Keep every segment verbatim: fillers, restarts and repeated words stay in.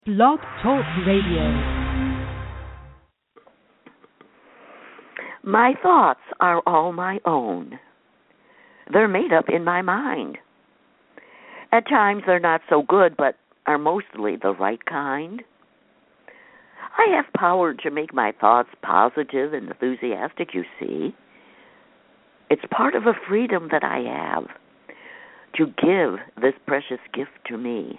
Blog Talk Radio. My thoughts are all my own. They're made up in my mind. At times they're not so good, but are mostly the right kind. I have power to make my thoughts positive and enthusiastic, you see. It's part of a freedom that I have to give this precious gift to me.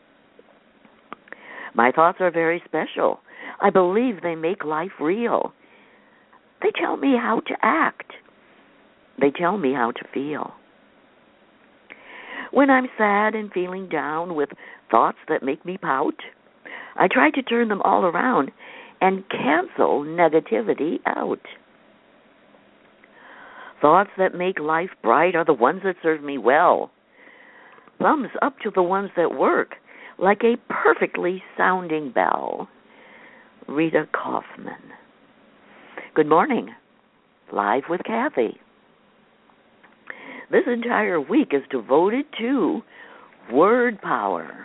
My thoughts are very special. I believe they make life real. They tell me how to act. They tell me how to feel. When I'm sad and feeling down with thoughts that make me pout, I try to turn them all around and cancel negativity out. Thoughts that make life bright are the ones that serve me well. Thumbs up to the ones that work, like a perfectly sounding bell. Rita Kaufman. Good morning. Live with Kathy. This entire week is devoted to word power.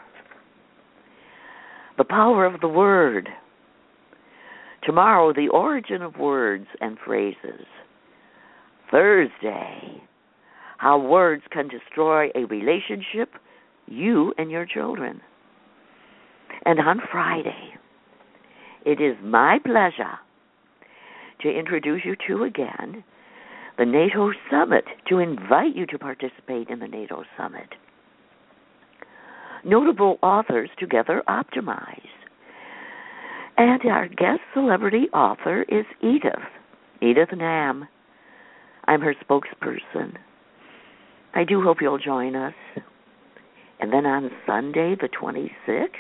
The power of the word. Tomorrow, the origin of words and phrases. Thursday, how words can destroy a relationship, you and your children. And on Friday, it is my pleasure to introduce you to again the NATO Summit, to invite you to participate in the NATO Summit. Notable authors together optimize. And our guest celebrity author is Edith, Edith Nam. I'm her spokesperson. I do hope you'll join us. And then on Sunday, the twenty-sixth,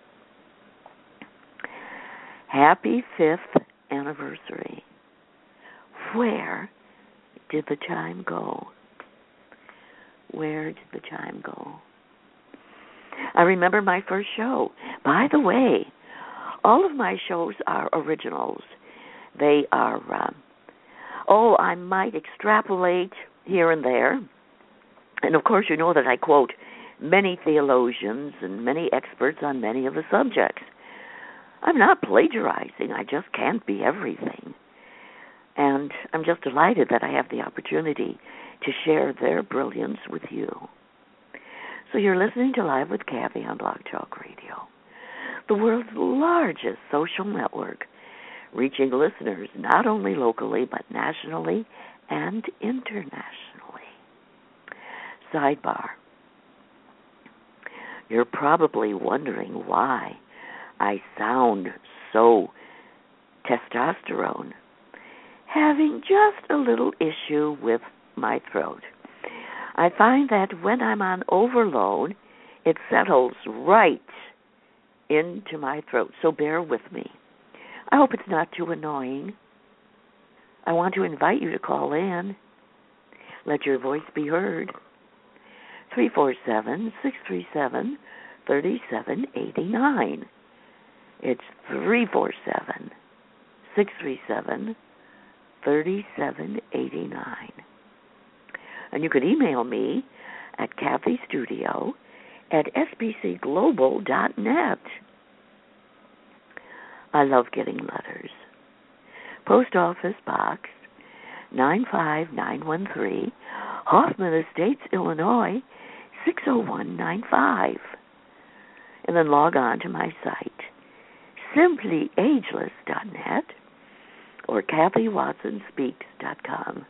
happy fifth anniversary. Where did the chime go? Where did the chime go? I remember my first show. By the way, all of my shows are originals. They are, um, oh, I might extrapolate here and there. And of course, you know that I quote many theologians and many experts on many of the subjects. I'm not plagiarizing. I just can't be everything. And I'm just delighted that I have the opportunity to share their brilliance with you. So you're listening to Live with Kathy on Blog Talk Radio, the world's largest social network, reaching listeners not only locally but nationally and internationally. Sidebar. You're probably wondering why I sound so testosterone, having just a little issue with my throat. I find that when I'm on overload, it settles right into my throat, so bear with me. I hope it's not too annoying. I want to invite you to call in. Let your voice be heard. three four seven, six three seven, three seven eight nine. It's three four seven, six three seven, three seven eight nine. And you could email me at Kathy Studio at s b c global dot net. I love getting letters. Post Office Box nine five nine one three, Hoffman Estates, Illinois six oh one nine five. And then log on to my site, simply ageless dot net or Kathy Watson Speaks dot com.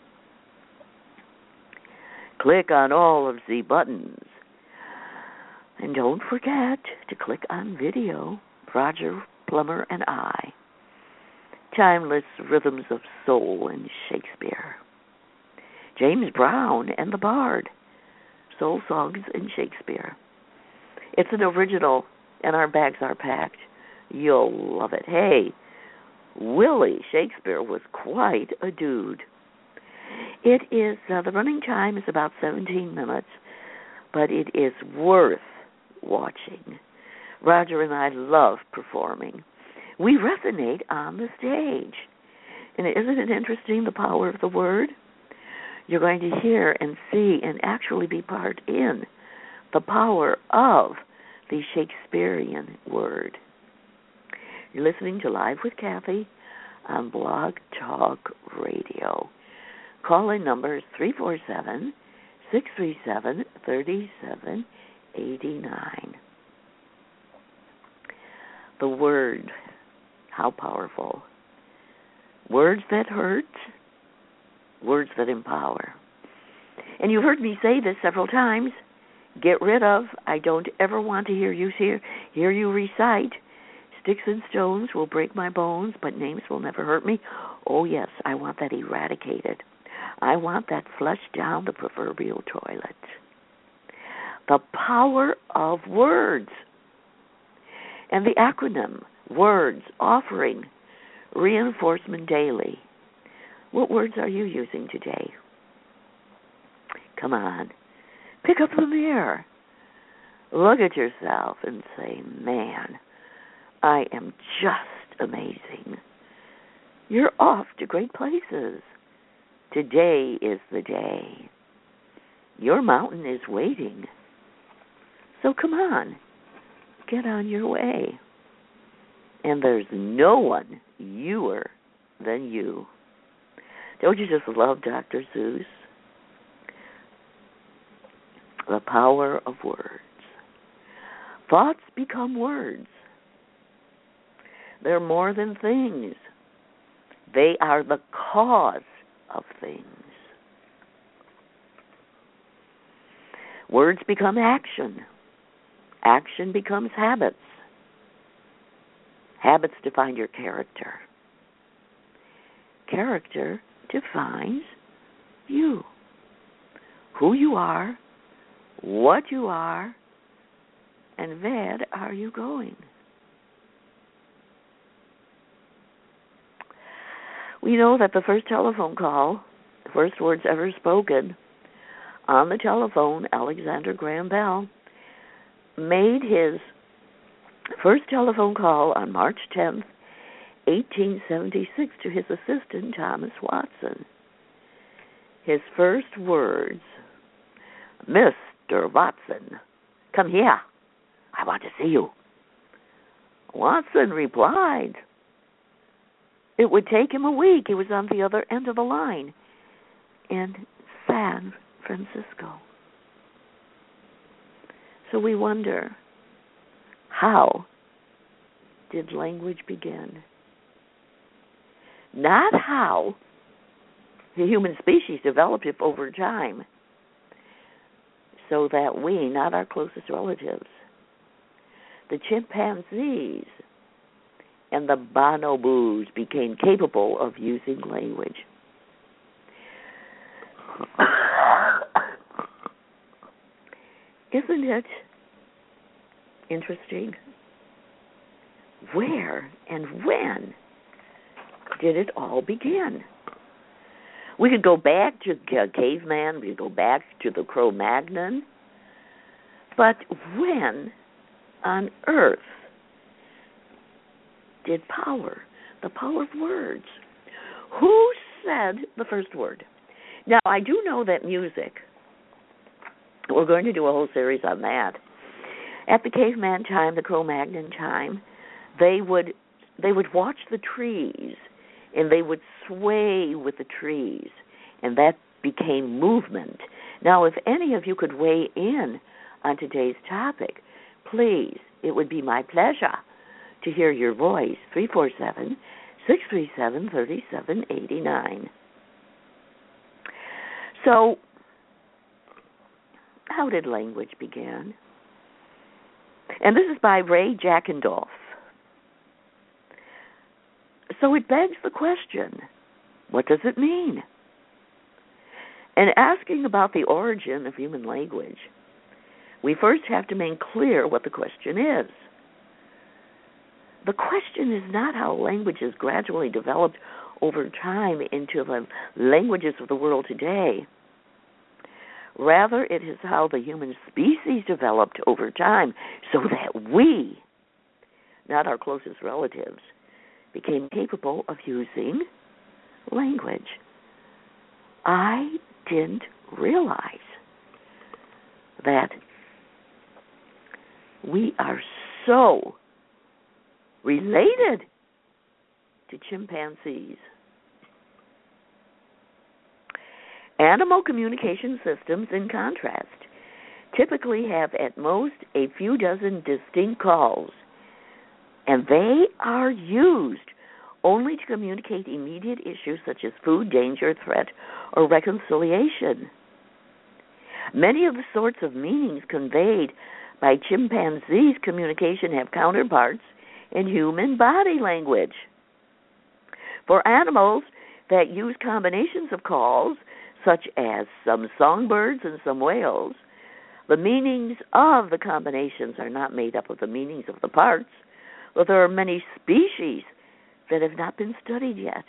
Click on all of the buttons. And don't forget to click on video, Roger Plummer and I, Timeless Rhythms of Soul and Shakespeare, James Brown and the Bard, Soul Songs and Shakespeare. It's an original, and our bags are packed. You'll love it. Hey, Willie Shakespeare was quite a dude. It is, uh, the running time is about seventeen minutes, but it is worth watching. Roger and I love performing. We resonate on the stage. And isn't it interesting, the power of the word? You're going to hear and see and actually be part in the power of the Shakespearean word. You're listening to Live with Kathy on Blog Talk Radio. Call-in number is three four seven, six three seven, three seven eight nine. The word, how powerful. Words that hurt, words that empower. And you've heard me say this several times. Get rid of, I don't ever want to hear you hear, hear you recite, sticks and stones will break my bones, but names will never hurt me. Oh yes, I want that eradicated. I want that flushed down the proverbial toilet. The power of words. And the acronym, words, offering, reinforcement daily. What words are you using today? Come on. Pick up the mirror. Look at yourself and say, man, I am just amazing. You're off to great places. Today is the day. Your mountain is waiting. So come on, get on your way. And there's no one youer than you. Don't you just love Doctor Seuss? The power of words. Thoughts become words. They're more than things. They are the cause of things. Words become action. Action becomes habits. Habits define your character. Character defines you. Who you are, what you are, and where are you going? We know that the first telephone call, the first words ever spoken on the telephone, Alexander Graham Bell, made his first telephone call on March tenth, eighteen seventy-six, to his assistant, Thomas Watson. His first words, Mister Watson, come here. I want to see you. Watson replied. It would take him a week. He was on the other end of the line in San Francisco. So we wonder, how did language begin? Not how the human species developed it over time, so that we, not our closest relatives, the chimpanzees and the bonobos, became capable of using language. Isn't it interesting? Where and when did it all begin? We could go back to caveman, we could go back to the Cro-Magnon, but when on earth did power, the power of words, who said the first word? Now, I do know that music, we're going to do a whole series on that. At the caveman time, the Cro-Magnon time, they would they would watch the trees, and they would sway with the trees, and that became movement. Now, if any of you could weigh in on today's topic, please, it would be my pleasure to hear your voice. three four seven, six three seven, three seven eight nine. So, how did language begin? And this is by Ray Jackendorf. So it begs the question, what does it mean? And asking about the origin of human language, we first have to make clear what the question is. The question is not how languages gradually developed over time into the languages of the world today. Rather, it is how the human species developed over time so that we, not our closest relatives, became capable of using language. I didn't realize that we are so related to chimpanzees. Animal communication systems, in contrast, typically have at most a few dozen distinct calls, and they are used only to communicate immediate issues such as food, danger, threat, or reconciliation. Many of the sorts of meanings conveyed by chimpanzees' communication have counterparts in human body language. For animals that use combinations of calls, such as some songbirds and some whales, the meanings of the combinations are not made up of the meanings of the parts, but there are many species that have not been studied yet.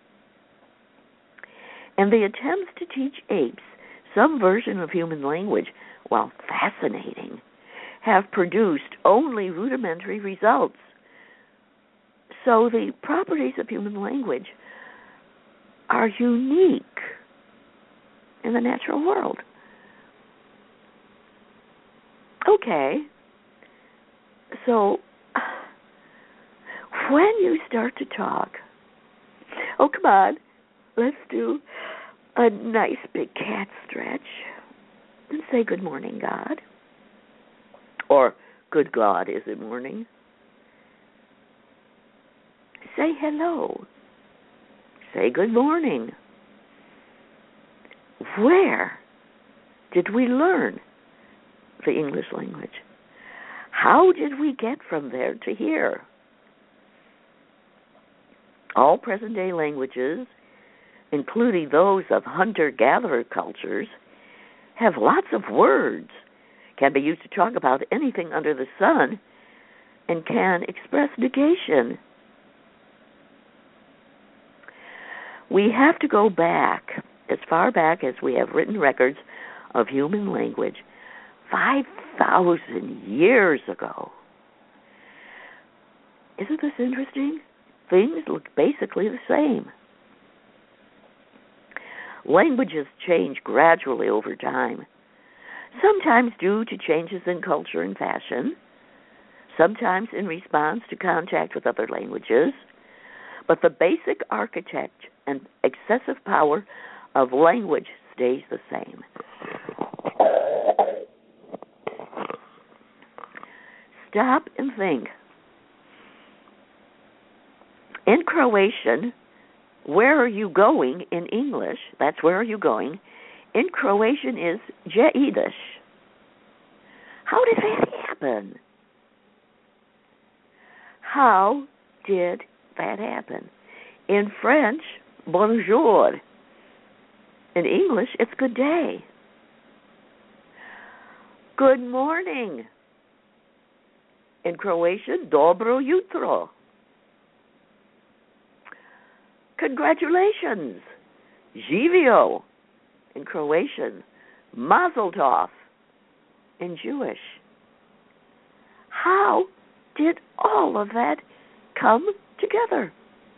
And the attempts to teach apes some version of human language, while fascinating, have produced only rudimentary results. So the properties of human language are unique in the natural world. Okay, so when you start to talk, oh, come on, let's do a nice big cat stretch and say good morning, God. Or, good God, is it morning? Say hello. Say good morning. Where did we learn the English language? How did we get from there to here? All present-day languages, including those of hunter-gatherer cultures, have lots of words, can be used to talk about anything under the sun, and can express negation. We have to go back, as far back as we have written records of human language, five thousand years ago. Isn't this interesting? Things look basically the same. Languages change gradually over time, sometimes due to changes in culture and fashion, sometimes in response to contact with other languages, but the basic architect and excessive power of language stays the same. Stop and think. In Croatian, where are you going in English? That's where are you going. In Croatian is gdje ideš. How did that happen? How did that happen? In French, bonjour. In English, it's good day. Good morning. In Croatian, dobro jutro. Congratulations, živio. In Croatian, mazel tov. In Jewish. How did all of that come together?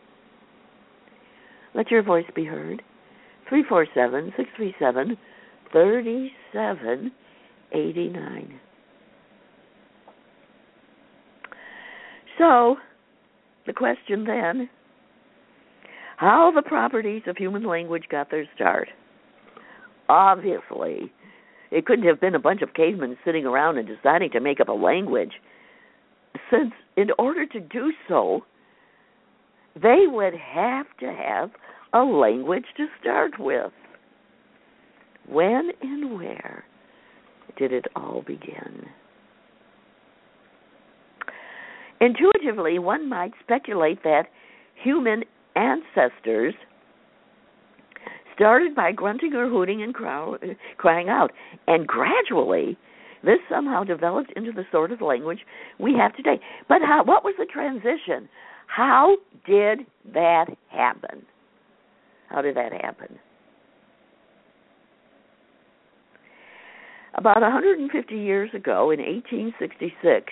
Let your voice be heard. three four seven, six three seven, three seven eight nine. So, the question then, how the properties of human language got their start. Obviously, it couldn't have been a bunch of cavemen sitting around and deciding to make up a language, since in order to do so, they would have to have a language to start with. When and where did it all begin? Intuitively, one might speculate that human ancestors started by grunting or hooting and crow- crying out, and gradually this somehow developed into the sort of language we have today. But how, what was the transition? How did that happen? How did that happen? About one hundred fifty years ago, in eighteen sixty-six,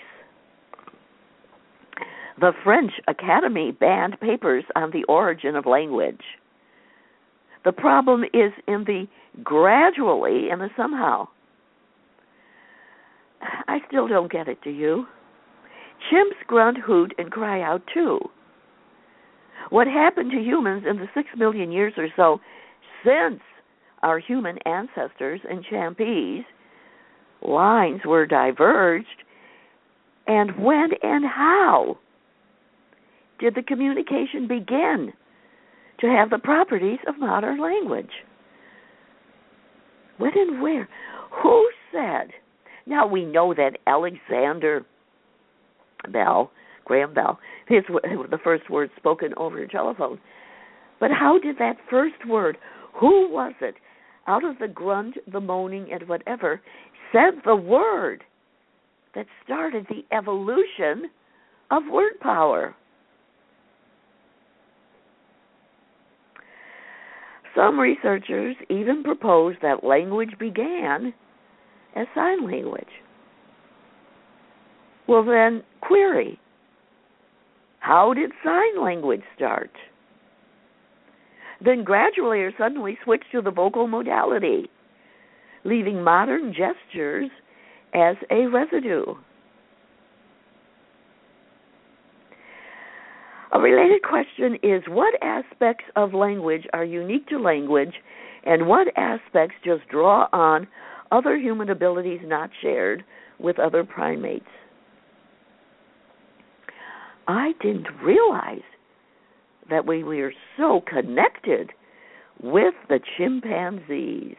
the French Academy banned papers on the origin of language. The problem is in the gradually and the somehow. I still don't get it, do you? Chimps grunt, hoot, and cry out too. What happened to humans in the six million years or so since our human ancestors and chimpanzees lines were diverged, and when and how did the communication begin to have the properties of modern language? When and where? Who said? Now we know that Alexander Bell, Graham Bell, his the first word spoken over a telephone. But how did that first word, who was it, out of the grunt, the moaning, and whatever, said the word that started the evolution of word power? Some researchers even propose that language began as sign language. Well then, query, how did sign language start? Then gradually or suddenly switch to the vocal modality, leaving modern gestures as a residue. A related question is, what aspects of language are unique to language, and what aspects just draw on other human abilities not shared with other primates? I didn't realize that we were so connected with the chimpanzees.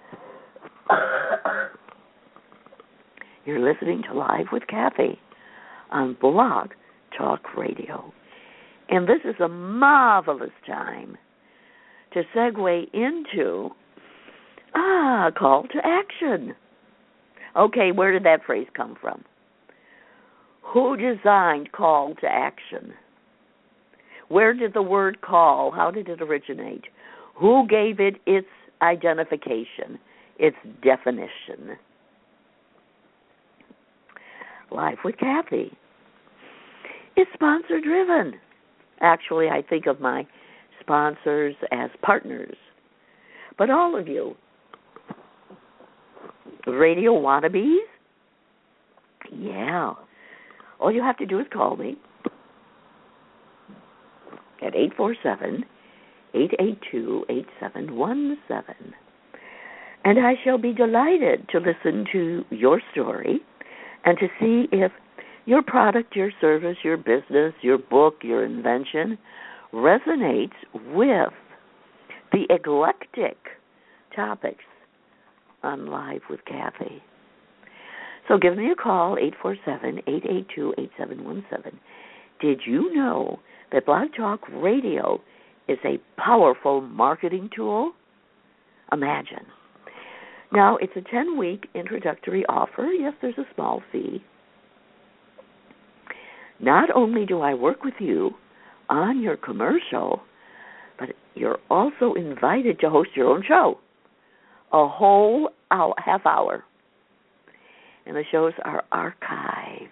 You're listening to Live with Kathy on Blog Talk Radio. And this is a marvelous time to segue into ah, call to action. Okay, where did that phrase come from? Who designed call to action? Where did the word call, how did it originate? Who gave it its identification, its definition? Life with Kathy is sponsor-driven. Actually, I think of my sponsors as partners. But all of you, radio wannabes, yeah, all you have to do is call me at eight four seven, eight eight two, eight seven one seven. And I shall be delighted to listen to your story and to see if your product, your service, your business, your book, your invention resonates with the eclectic topics on Live with Kathy. So give me a call, eight four seven, eight eight two, eight seven one seven. Did you know that Blog Talk Radio is a powerful marketing tool? Imagine. Now, it's a ten-week introductory offer. Yes, there's a small fee. Not only do I work with you on your commercial, but you're also invited to host your own show, a whole hour, half hour. And the shows are archived.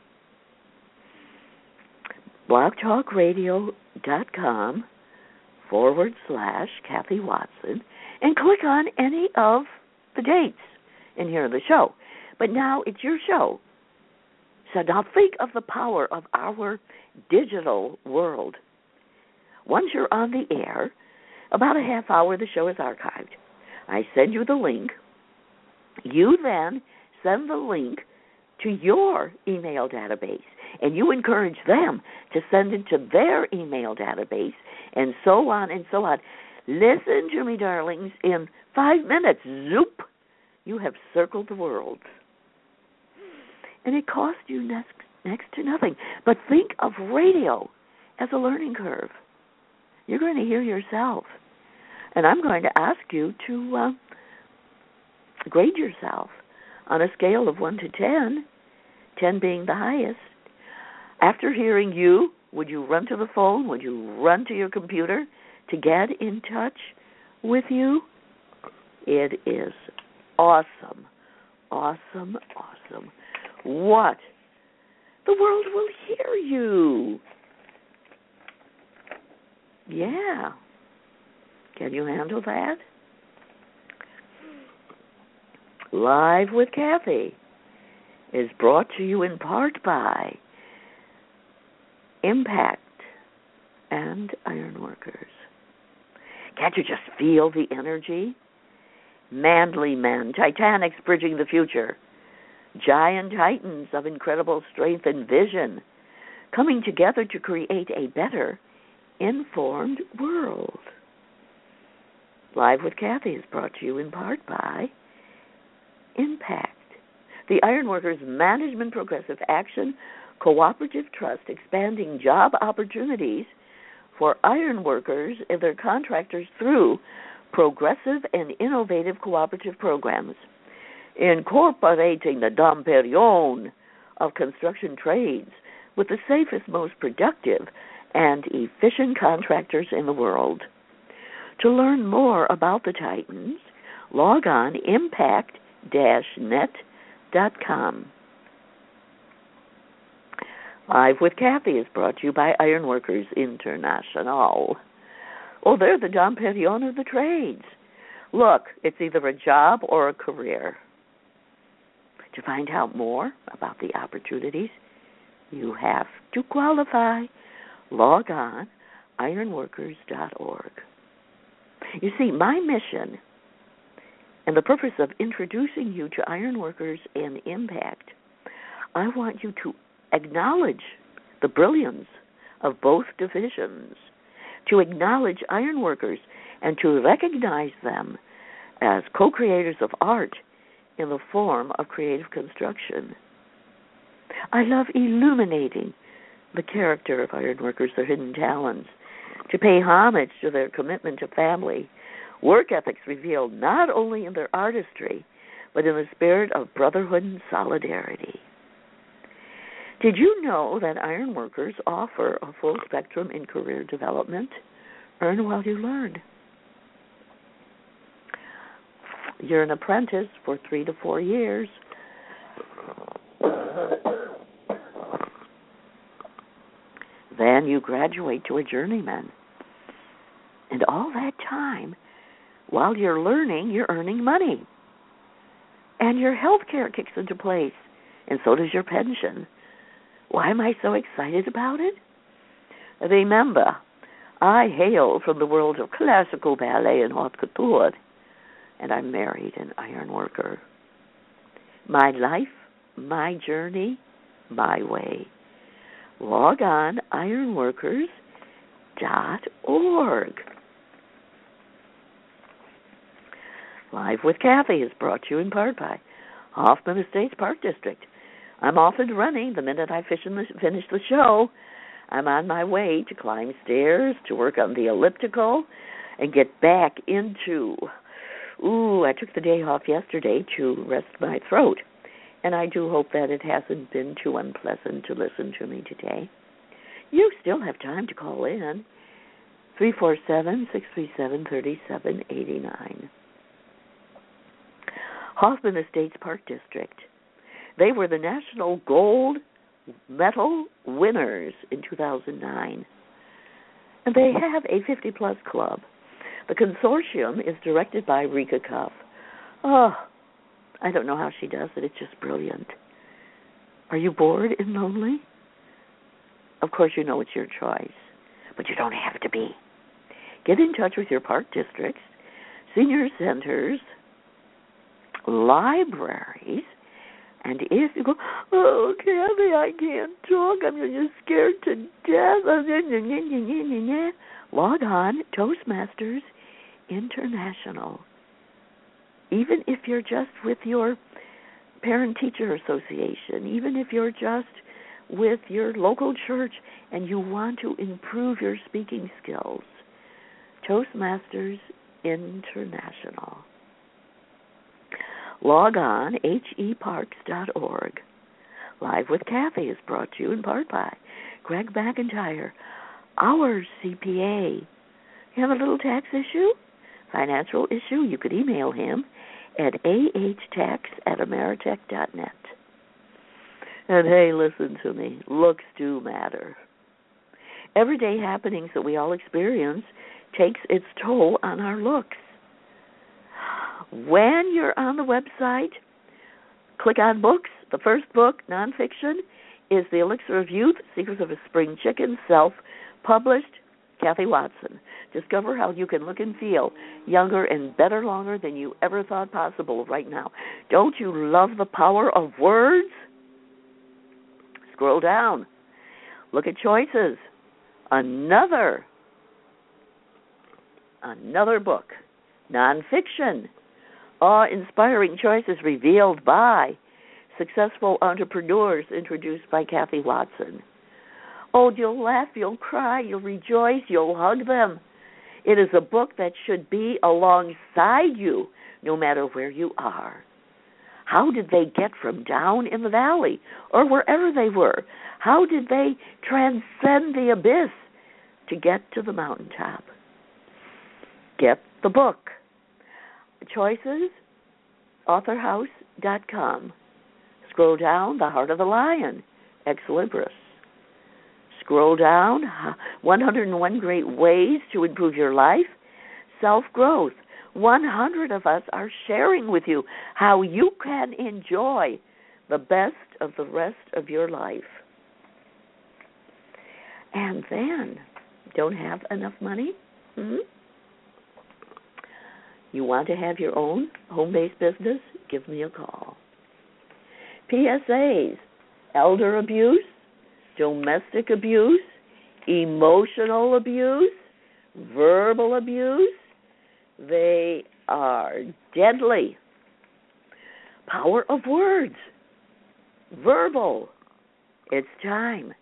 blogtalkradio.com forward slash Kathy Watson, and click on any of the dates and hear the show. But now it's your show. So now think of the power of our digital world. Once you're on the air, about a half hour the show is archived. I send you the link. You then send the link to your email database, and you encourage them to send it to their email database, and so on and so on. Listen to me, darlings. In five minutes, zoop, you have circled the world. And it costs you next, next to nothing. But think of radio as a learning curve. You're going to hear yourself. And I'm going to ask you to uh, grade yourself on a scale of one to ten, ten being the highest. After hearing you, would you run to the phone? Would you run to your computer to get in touch with you? It is awesome, awesome, awesome. What? The world will hear you. Yeah. Can you handle that? Live with Kathy is brought to you in part by Impact and Ironworkers. Can't you just feel the energy? Manly men, titanics bridging the future, giant titans of incredible strength and vision, coming together to create a better, informed world. Live with Kathy is brought to you in part by Impact, the Ironworkers Management Progressive Action Cooperative Trust, expanding job opportunities for ironworkers and their contractors through progressive and innovative cooperative programs, incorporating the Dom Perignon of construction trades with the safest, most productive, and efficient contractors in the world. To learn more about the Titans, log on impact dash net dot com. Live with Kathy is brought to you by Ironworkers International. Oh, they're the Dom Perignon of the trades. Look, it's either a job or a career. To find out more about the opportunities, you have to qualify. Log on ironworkers dot org. You see, my mission and the purpose of introducing you to Ironworkers and Impact, I want you to acknowledge the brilliance of both divisions, to acknowledge ironworkers and to recognize them as co-creators of art in the form of creative construction. I love illuminating the character of ironworkers, their hidden talents, to pay homage to their commitment to family, work ethics revealed not only in their artistry, but in the spirit of brotherhood and solidarity. Did you know that Ironworkers offer a full spectrum in career development? Earn while you learn. You're an apprentice for three to four years. Then you graduate to a journeyman. And all that time, while you're learning, you're earning money. And your health care kicks into place, and so does your pension. Why am I so excited about it? Remember, I hail from the world of classical ballet and haute couture, and I'm married an ironworker. My life, my journey, my way. Log on ironworkers dot org. Live with Kathy is brought to you in part by Hoffman Estates Park District. I'm off and running the minute I finish the show. I'm on my way to climb stairs, to work on the elliptical, and get back into... Ooh, I took the day off yesterday to rest my throat, and I do hope that it hasn't been too unpleasant to listen to me today. You still have time to call in, three four seven, six three seven, three seven eight nine. Hoffman Estates Park District. They were the national gold medal winners in two thousand nine. And they have a fifty-plus club. The consortium is directed by Rika Cuff. Oh, I don't know how she does it. It's just brilliant. Are you bored and lonely? Of course, you know it's your choice, but you don't have to be. Get in touch with your park districts, senior centers, libraries, and if you go, oh, Kathy, I can't talk, I'm just scared to death, log on Toastmasters International. Even if you're just with your parent-teacher association, even if you're just with your local church and you want to improve your speaking skills, Toastmasters International. Log on H E parks dot org. Live with Kathy is brought to you in part by Greg McIntyre, our C P A. You have a little tax issue? Financial issue? You could email him at a h tax at ameritech dot net. And hey, listen to me. Looks do matter. Everyday happenings that we all experience takes its toll on our looks. When you're on the website, click on books. The first book, nonfiction, is The Elixir of Youth, Secrets of a Spring Chicken, self-published, Kathy Watson. Discover how you can look and feel younger and better longer than you ever thought possible right now. Don't you love the power of words? Scroll down. Look at choices. Another, another book, nonfiction, awe-inspiring choices revealed by successful entrepreneurs, introduced by Kathy Watson. Oh, you'll laugh, you'll cry, you'll rejoice, you'll hug them. It is a book that should be alongside you, no matter where you are. How did they get from down in the valley or wherever they were? How did they transcend the abyss to get to the mountaintop? Get the book. Choices, author house dot com. Scroll down, The Heart of the Lion, Ex Libris. Scroll down, one hundred one Great Ways to Improve Your Life, Self-Growth. one hundred of us are sharing with you how you can enjoy the best of the rest of your life. And then, don't have enough money? Hmm? You want to have your own home-based business? Give me a call. P S As, elder abuse, domestic abuse, emotional abuse, verbal abuse, they are deadly. Power of words, verbal, it's time.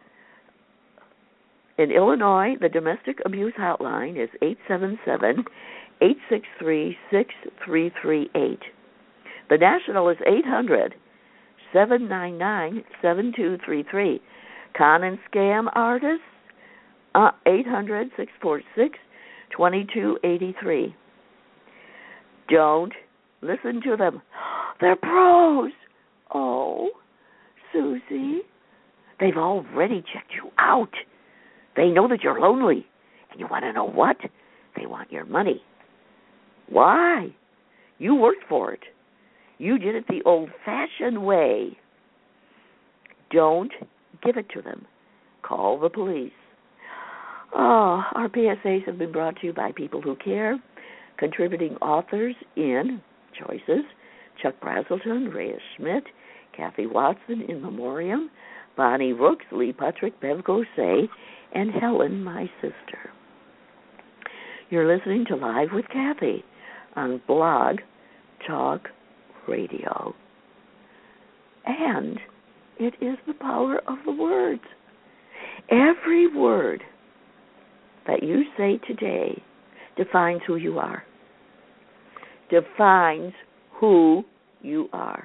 In Illinois, the domestic abuse hotline is eight seven seven, eight six three, six three three eight. The national is eight hundred, seven nine nine, seven two three three. Con and scam artists, uh, eight hundred, six four six, two two eight three. Don't listen to them. They're pros. Oh, Susie, they've already checked you out. They know that you're lonely. And you want to know what? They want your money. Why? You worked for it. You did it the old-fashioned way. Don't give it to them. Call the police. Oh, our P S As have been brought to you by people who care. Contributing authors in Choices, Chuck Brazelton, Rhea Schmidt, Kathy Watson in memoriam, Bonnie Rooks, Lee Puttrick, Bev Gosay, and Helen, my sister. You're listening to Live with Kathy on Blog Talk Radio. And it is the power of the words. Every word that you say today defines who you are. Defines who you are.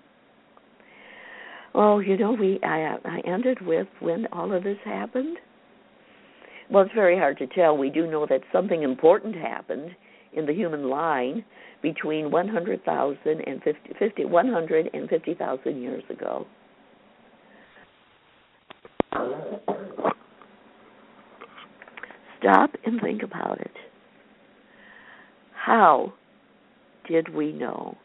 Oh, you know, we I, I ended with when all of this happened. Well, it's very hard to tell. We do know that something important happened in the human line between one hundred thousand and fifty, fifty, one hundred fifty thousand years ago. Stop and think about it. How did we know?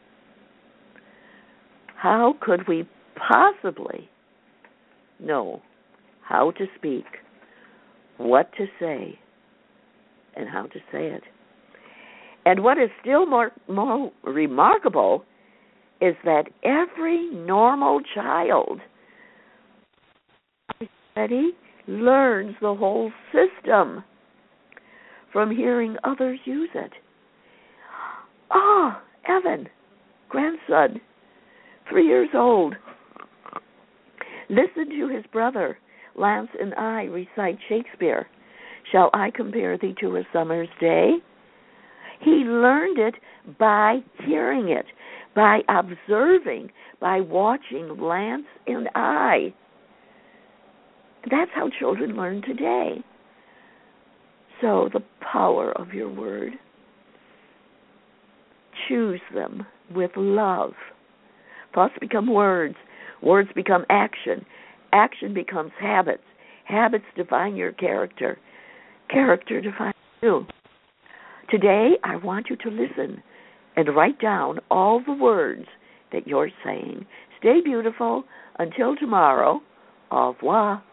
How could we possibly know how to speak, what to say, and how to say it? And what is still more, more remarkable is that every normal child already learns the whole system from hearing others use it. Ah, oh, Evan, grandson, three years old, listened to his brother, Lance, and I recite Shakespeare. Shall I compare thee to a summer's day? He learned it by hearing it, by observing, by watching Lance and I. That's how children learn today. So the power of your word. Choose them with love. Thoughts become words. Words become action. Action becomes habits. Habits define your character. Character defines you. Today, I want you to listen and write down all the words that you're saying. Stay beautiful until tomorrow, Au revoir.